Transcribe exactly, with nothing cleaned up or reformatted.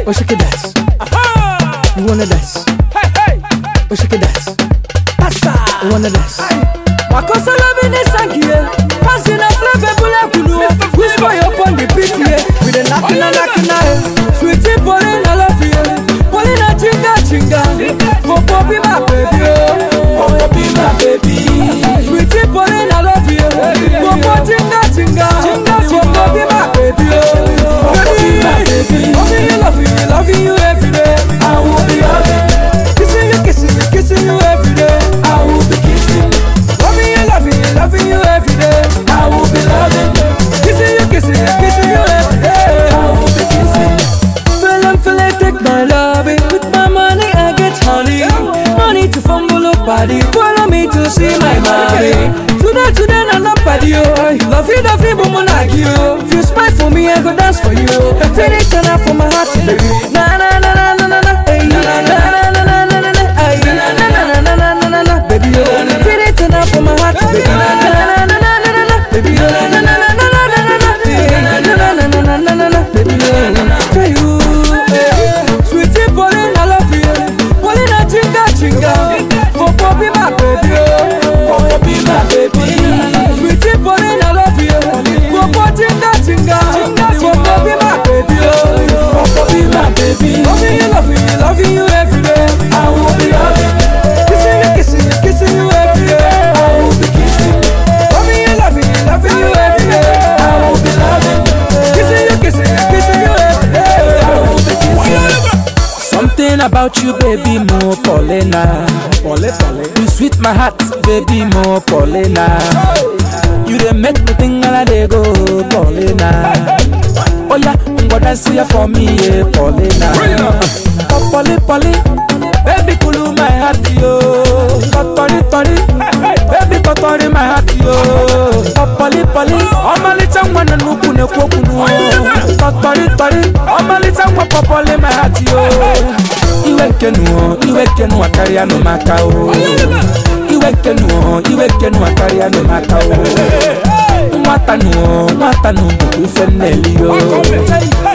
Oh, shake it dance. You wanna dance? Hey, hey. Oh, shake it dance. Passa. You wanna dance? Makosa love ni sangie. Fancy na flavor bula kulu. Whisper your upon the beat here. With the knocking and knocking out. Sweetie Pauline, I love you. Pauline, I chinga chinga. Popo be my baby. Popo be my baby. Sweetie Pauline, I love you. Popo chinga chinga. Popo be my baby. Popo be my baby. Loving you, loving you, loving you every day. I will be loving. Kissing you, kissing you, kissing you every day. I will be kissing. Loving you, loving you, loving you every day. I will be loving. Kissing you, kissing you, kissing you every day. I will be kissing. Feeling, feeling, take my loving. With my money, I get honey. Money to fumble up body. Follow me to see my mommy. Today, today, na na party yo. Love you, love you, but mo like you. If you smile for me, I go dance for you. Feel it turn up for my heart, baby. Na na na na na na na. Hey, na na na na na na na na. Hey, na na na na na na na na. Baby yo, feel it turn up for my heart, baby. Na na na na na na na. Baby yo, na na na na na na na na. Hey, na na na na na na na na. Baby yo, tell you, sweetie Pauline, I love you. Pauline, I chinga chinga. Popo be my baby, Popo be my baby. Sweetie Pauline, I love you. Popo chinga chinga. Popo be my baby, Popo be my baby. Loving you, loving you, loving you every day. I will be loving. Kissing you, kissing you, kissing you every day. I will be kissing. Loving you, loving you, loving you every day. I will be loving. Kissing you, kissing you, kissing you every day. I will be kissing. Something about you, baby, more Paulina. Pole, pole. You sweet my heart, baby, more Paulina. You dey make me think all day go, Paulina. Oh yeah, go dance here for me, yeah, Paulina. Oh, Polly, Polly, baby, cool my heart, yo. Totori, tori, baby, totori my heart, yo. Oh, Polly, Polly, oh my little one, and nuku ne koku no. Totori, tori, oh my little one, popoli my heart, yo. Iwe kenu, iwe kenu akari ano makao. Iwe kenu, iwe kenu akari ano makao. Mwatanu, mwatanu buku feneli yo.